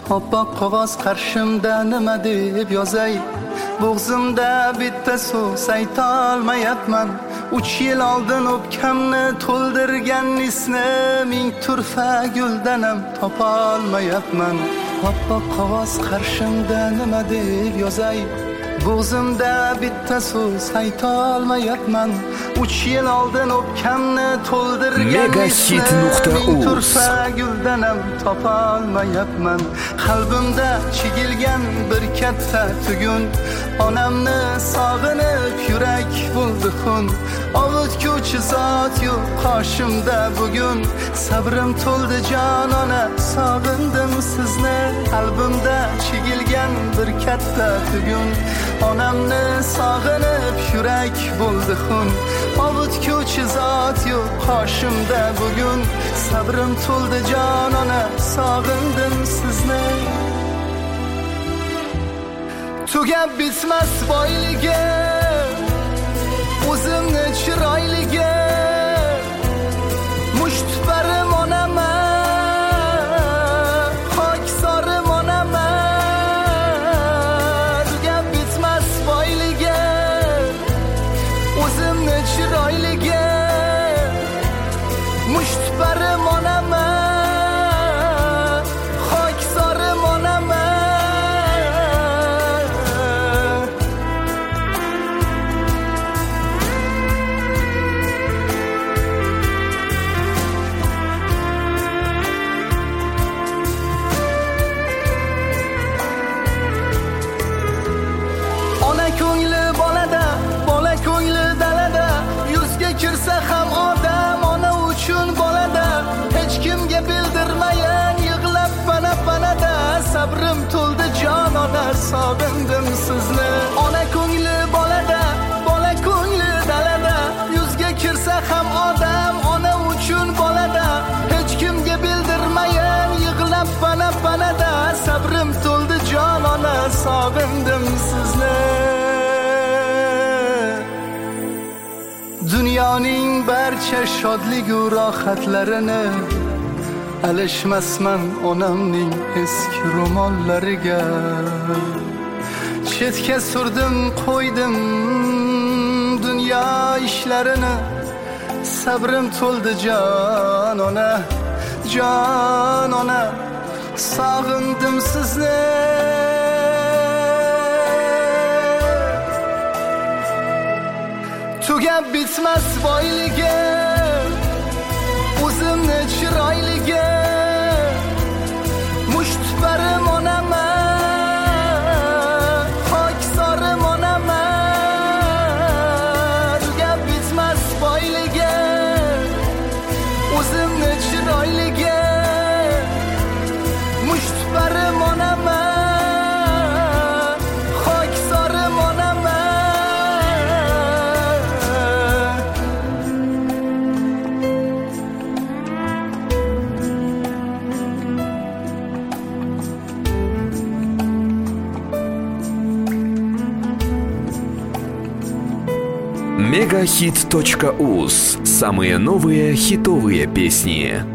Oppoq qog'oz qarshimda nima deb yozay? Bo'g'zimda bitta so'z aytolmayapman. 3 yil oldin o'pkamni to'ldirgan isni ming turfa guldanam topolmayapman. Oppoq qog'oz qarshimda nima deb yozay? Bo'g'zimda bitta so'z aytolmayapman. 3 yil oldin o'pkamni to'ldirgan isni turfa guldanam topolmayapman. Qalbimda chigilgan bir katta tugun, onamni sog'inib yurak bo'ldi xun. Ovutguvchi zot yo'q qoshimda bugun. Sabrim to'ldi jon ona, sog'indim sizni. Qalbimda chigilgan bir katta tugun, onamni sog'inib yurak bo'ldi xun. Ovutguvchi zot yo'q qoshimda bugun. Sabrim to'ldi jon ona, sog'indim sizni. Tugab bitmas boyligi, o'zimni chiroyligi, mushtparim onaman, xoksorim onaman. Tugab bitmas boyligi, o'zimni chiroyligi, mushtparim onaman, xoksorim onaman. Ko'ngli bolada, bola ko'ngli dalada, yuzga kirsa ham odam ona uchun bolada. Hech kimga bildirmayin yig'lab pana-panada. Sabrim to'ldi jon ona, sog'indim sizni. Ona ko'ngli bolada, bola ko'ngli dalada, yuzga kirsa ham odam ona uchun bolada. Hech kimga bildirmayin yig'lab pana-panada. Sabrim to'ldi jon ona, sog'indim sizni. Dunyoning barcha shodlik va rohatlarini alishmasman onamning eski ro'mollariga. Chetga surdim, qo'ydim dunyo ishlarini. Sabrim to'ldi jon ona, jon ona, sog'indim sizni. Tugab bitmas boyligi, o'zimni chiroyligi, mushtparim onaman, xoksorim onaman. Tugab bitmas boyligi, o'zimni chiroyligi, mushtparim onaman, xoksorim onaman. Мегахит.уз. Самые новые хитовые песни.